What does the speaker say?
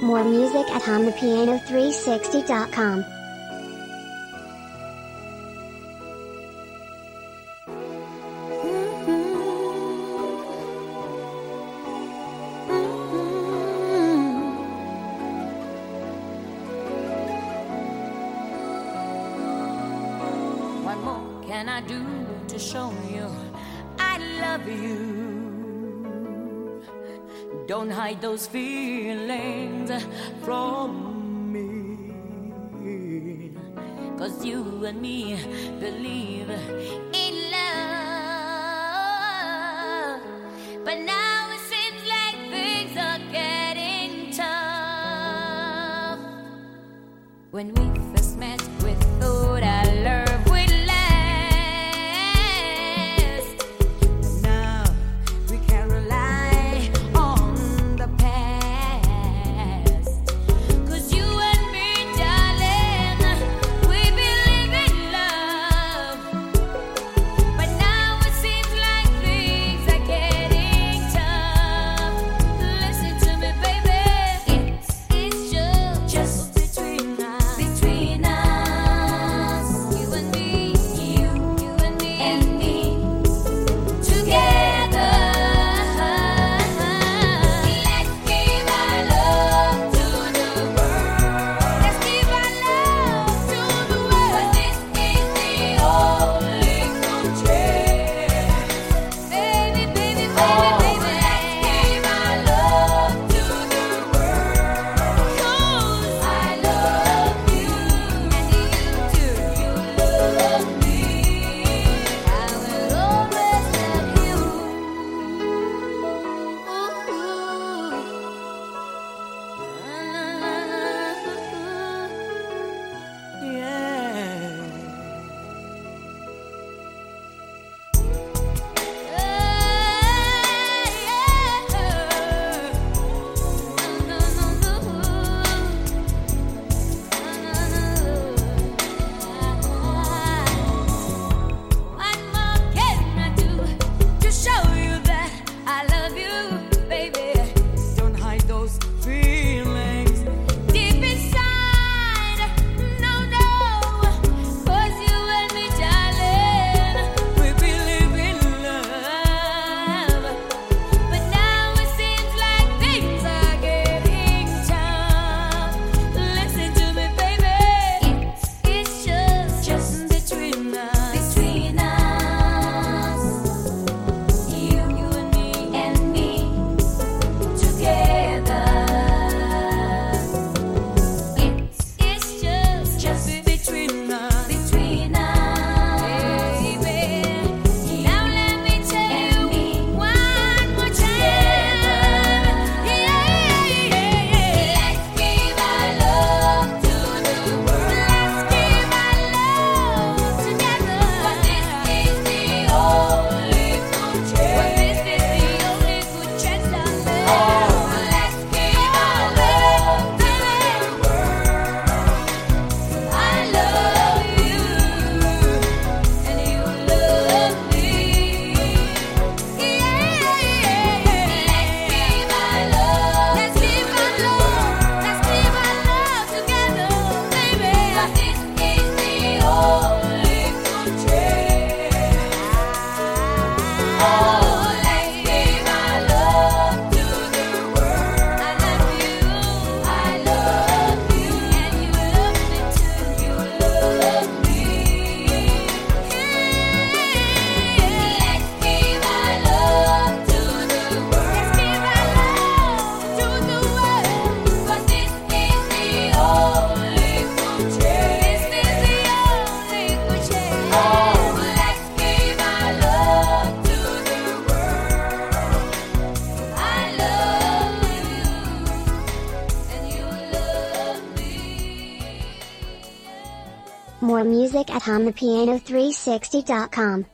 More music at HumThePiano360.com. What more can I do to show you I love you? Don't hide those feelings from me, 'cause you and me believe in love. But now it seems like things are getting tough. When we first met, we thought our love would last. Now we can't rely on the past, 'cause you and me, darling, we believe in love. But now it seems like things are getting tough. Listen to me, baby. It's just between us. You and me, you and me, together. Let's give our love to the world. Let's give our love to the world. This is the only good chance. Baby, baby, baby, baby. Let's give our love to the world. 'Cause I love you, and you too. You love me. I will always love you. What more can I do to show you that I love you, baby? Don't hide those feelings deep inside. No, 'cause you and me, darling, we believe in love. But now it seems like things are getting tough. Listen to me, baby. It's just between us. You and me, together. It's just between us. Baby. Now let me tell you one more time. Let's give our love to the world. Let's give our love together. But this is the only good chance. Darling. Let's give our love to the world. I love you, and you love me. Let's give our love together, baby. 'Cause this is the only good chance. Let's give our love to the world. I love you, and you love me too. You love me. Let's give our love to the world. 'Cause this is the only good chance. Let's give our love to the world. I love you, and you love me. More music at HumThePiano360.com.